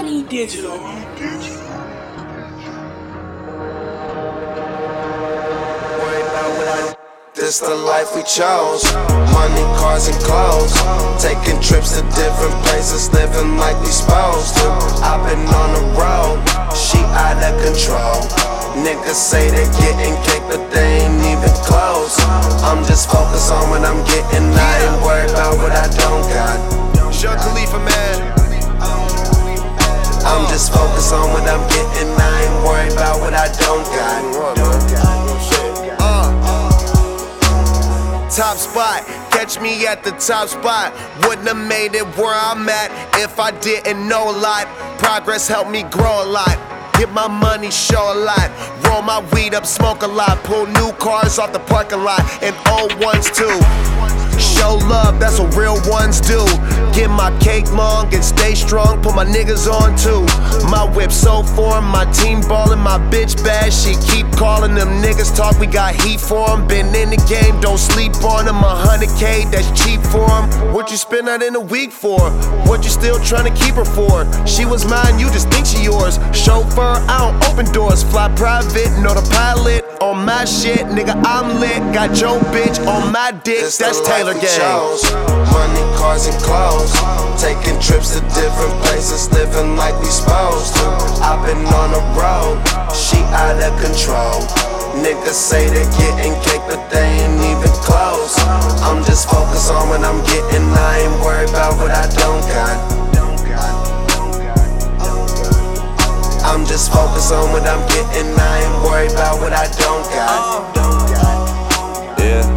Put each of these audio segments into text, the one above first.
Money Digital. This the life we chose. Money, cars, and clothes. Taking trips to different places, living like we supposed to. I've been on the road, she out of control. Niggas say they getting cake, but they ain't even close. I'm just focused on what I'm getting. I ain't worried about what I don't got. Sean Khalifa, man. I'm just focused on what I'm getting. I ain't worried about what I don't got. Top spot, catch me at the top spot. Wouldn't have made it where I'm at if I didn't know a lot. Progress helped me grow a lot. Get my money, show a lot. Roll my weed up, smoke a lot. Pull new cars off the parking lot, and old ones too. Show love, that's what real ones do. Get my cake long and stay strong, put my niggas on too. My whip so form, my team ballin', my bitch bad. She keep calling, them niggas talk, we got heat for 'em. Been in the game, don't sleep on 'em. 100K, that's cheap for 'em. What you spend that in a week for? What you still tryna keep her for? She was mine, you just think she yours. Chauffeur, I don't open doors. Fly private, know the pilot. On my shit, nigga, I'm lit. Got your bitch on my dick, that's Taylor Gang. Money, cars, and clothes. Taking trips to different places, living like we supposed to. I've been on the road, she out of control. Niggas say they getting cake, but they ain't even close. I'm just focused on what I'm getting. I ain't worried about what I don't got. I'm just focused on what I'm getting. I ain't worried about what I don't got. Yeah.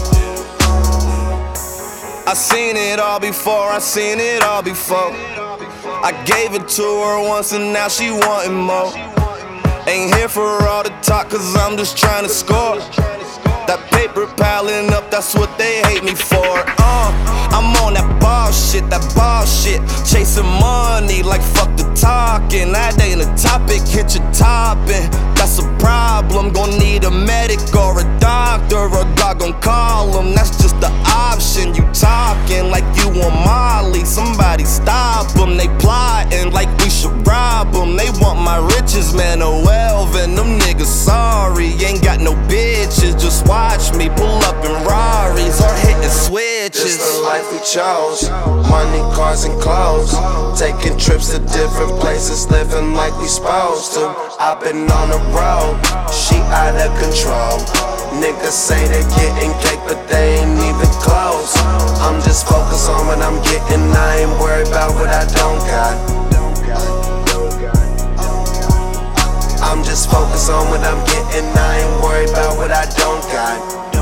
I seen it all before, I seen it all before. I gave it to her once and now she wantin' more. Ain't here for all the talk, cause I'm just trying to score. That paper piling up, that's what they hate me for. I'm on that bullshit, chasing money like fuck the talking. That ain't a topic, hit your topping. That's a problem, gon' need a medic or a doctor. A dog gon' call him, that's just the option. You talking like you on Molly, somebody stop them. They plotting like we should rob them. They want my riches, man, oh well, and them niggas sorry. Ain't got no bitches, just watch me pull up in Rarries or hitting switches. This the life we chose. Money, cars, and clothes. Taking trips to different places, living like we supposed to. I've been on the road, she out of control. Niggas say they getting cake, but they ain't even close. I'm just focused on what I'm getting. I ain't worried about what I don't got. I'm just focused on what I'm getting. I ain't worried about what I don't got.